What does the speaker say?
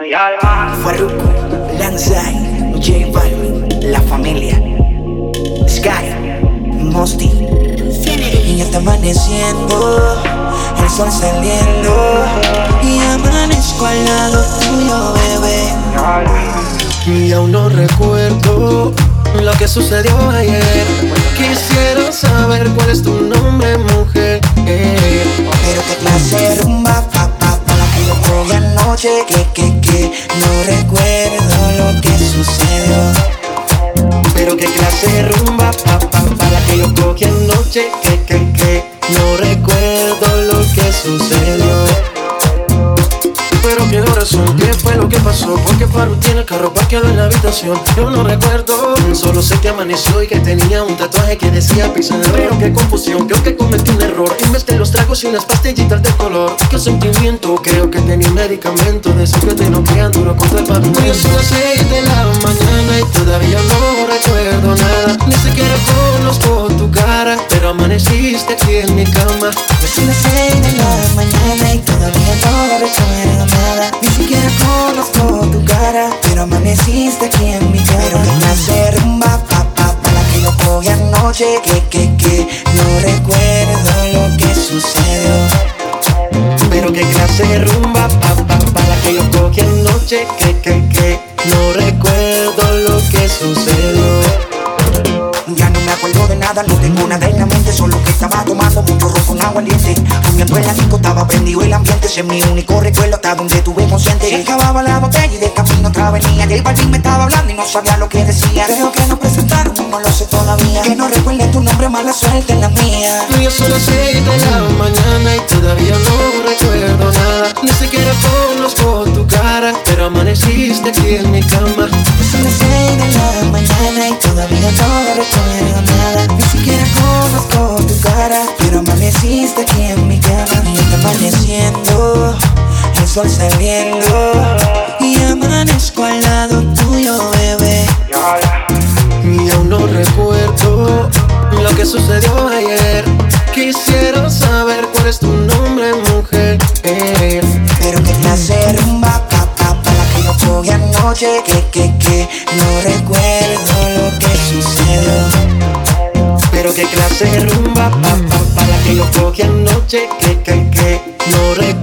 Farruko, Lanzai, J Balvin, La Familia, Sky, Mosty. Y ya está amaneciendo, el sol saliendo, y amanezco al lado tuyo, bebé. Y aún no recuerdo lo que sucedió ayer. Quisiera saber cuál es tu nombre, mujer. Pero qué clase de rumba, la que yo cogí anoche. Que no recuerdo lo que sucedió. Pero qué clase de rumba, la que yo cogí anoche. Que no recuerdo lo que sucedió. Pero qué horas son, qué fue lo que pasó. Porque Faru tiene el carro parqueado en la habitación. Yo no recuerdo, solo sé que amaneció y que tenía un tatuaje que decía Pizza. Pero qué confusión, creo que cometí un error. Mezclé los tragos y unas pastillitas de color. Qué sentimiento, creo que tenía un medicamento de esos que te noquean duro contra el pavimento. Ya son las 6 de la mañana y todavía no recuerdo nada. Ni siquiera conozco tu cara, pero amaneciste aquí en mi cama. Ya son las 6 de la mañana y todavía no recuerdo nada. Ni siquiera conozco tu cara, pero amaneciste aquí en mi cama. Pero qué clase de rumba, la que yo cogí anoche. Que no recuerdo lo que sucedió. Pero qué clase de rumba, la que yo cogí anoche. Que no recuerdo lo que sucedió. Ya no me acuerdo de nada, no tengo nada en la mente. Solo que estaba tomando mucho ron con agua caliente. Comiendo en la disco, estaba prendido el ambiente. Ese es mi único recuerdo hasta donde tuve consciente. Se acababa la botella y de camino otra venía. J Balvin me estaba hablando y no sabía lo que decía. Creo que nos presentaron, no lo sé todavía. Que no recuerde tu nombre, mala suerte en la mía. Ya son las 6 de la mañana y todavía no recuerdo nada. Ni siquiera conozco tu cara, pero amaneciste aquí en mi cama. Ya son las 6 de la mañana y todavía no recuerdo nada. Ni siquiera conozco tu cara, pero amaneciste aquí en mi cama. Y está amaneciendo, el sol saliendo, y amanezco al lado tuyo, bebé. Y aún no recuerdo lo que sucedió ayer. Quisiera saber cuál es tu nombre, mujer. Pero qué clase de rumba, la que yo cogí anoche. Que no recuerdo lo que sucedió. Pero qué clase de rumba, la que yo cogí anoche. Que no recuerdo